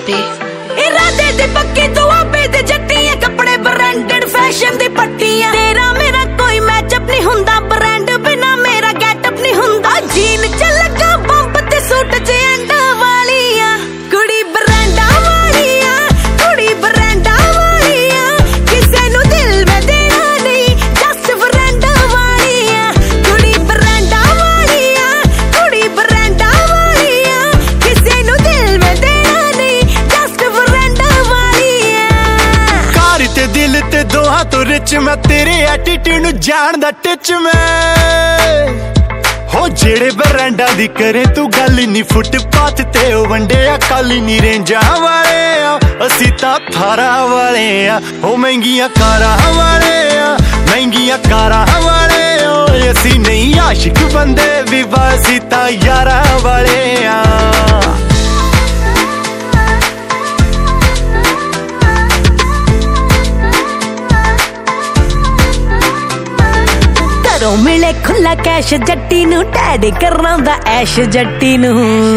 इरादे दे पक्के दुआबे दे जट्टियां कपड़े ब्रांडेड फैशन दी पट्टियां तेरा मेरा कोई मैचअप नहीं हुंदा ब्रांड बिना मेरा गेटअप नहीं हुंदा जीन च लगा बंप ते सूट च एंड वालियां कुड़ी ब्रांडा वालियां कुड़ी ब्रांडा वालियां किसे नु दिल में देना नहीं जस्ट फ्रेंड वालियां कुड़ी ब्रांडा वालियां कुड़ी ब्रांडा वालियां किसे नु दिल में देना नहीं जस्ट फ्रेंड वालियां कार ते दिल ते दोहां तो रिच मैं तेरे एटीट्यूड नु जानदा टिच मैं हो जेड़े ब्रांडा दी करे तू गल नी फुटपाथ ते वंडे काली नी रेंजा वाले असी तां थारा वाले हो महंगियां कारां वाले महंगियां कारां वाले असी नहीं आशिक बंदे भी बसी तां यारा वाले घरों मिले खुला कैश जट्टी नू टैड करांदा ऐश जट्टी नू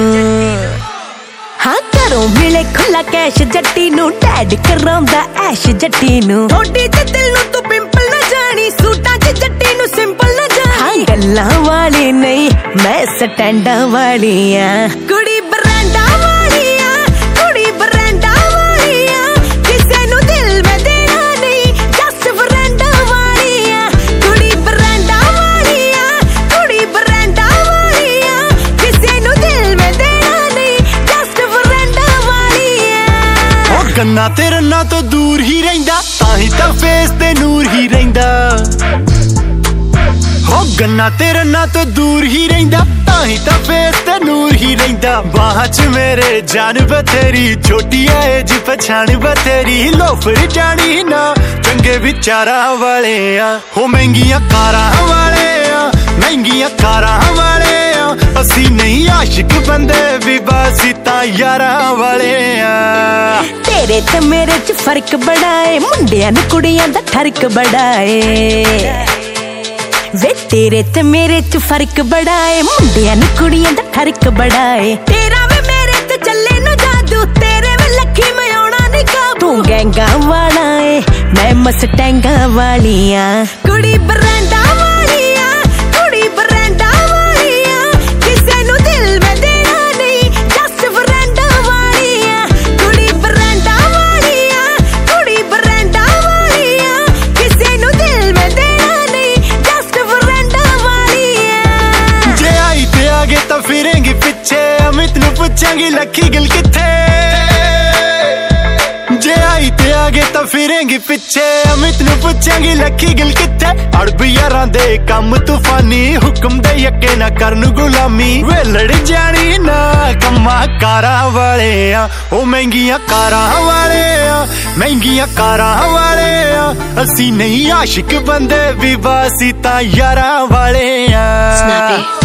हाँ घरों मिले खुला कैश जट्टी नू टैड करांदा ऐश जट्टी नू थोड़ी ते दिल नू तू पिंपल ना जानी सूटां च जट्टी नू सिंपल ना जानी हाँ गल्लां वाली नहीं मैं स्टैंडां वाली आं कुड़ी ब्रांडा वाली आं कुड़ी ब्रांडा वाली आं किसे नू दिल में देना नहीं जस्ट फ्रेंड वाली आं कुड़ी ब्रांडा वाली आं कुड़ी ब्रांडा वाली आं किसे नू दिल में देना नहीं जस्ट फ्रेंड वाली आं ओ गन्ना ते रन्ना तो दूर ही रहिंदा ताही तां फेस ते नूर ही रहिंदा हो गन्ना ते रन्ना तो दूर ही रहिंदा ताही तां फेस ते नूर ही रहिंदा बाहां च मेरे जान बथेरी छोटी एज पछाण बथेरी लोफर जानी ना चंगे विचारा वाले हो महंगियां कारां वाले महंगियां कारां वाले असी नहीं आशिक बंदे भी बसी तां यारा वाले तेरे ते मेरे च फर्क बड़ा है मुंडियां नू कुड़ियां दा ठरक बड़ा है वे तेरे ते मेरे च फर्क बड़ा है मुंडियां नू कुड़ियां दा फर्क बड़ा है तेरा वे मेरे ते चले नु जादू तेरे वे लखी मैं आउणा नहीं काबू तू गैंगा वाला है मैं मस्टैंगा वाली आं कुड़ी ब्रांडा वाली आं कुड़ी ब्रांडा वाली आं किसे नु दिल में देना नहीं जस्ट फ्रेंड वाली आं कुड़ी ब्रांडा वाली आं कुड़ी ब्रांडा वाली आं किसे नु दिल में देना नहीं जस्ट फ्रेंड वाली आं जे आई ते आगे तां फिरेंगी पिछे अमित नु पूछेंगी लखी गिल किथे जे आई ते आगे तां फिरेंगी पिछे अमित नु पूछेंगी लखी गिल किथे अड़ब यारां दे कम तूफानी हुक्म दे यके ना करन गुलामी वे लड़ जानी ना कम्मा कारां वाले ओ महंगियां कारां वाले महंगियां कारां वाले असी नहीं आशिक बंदे भी बसी तां यारा वाले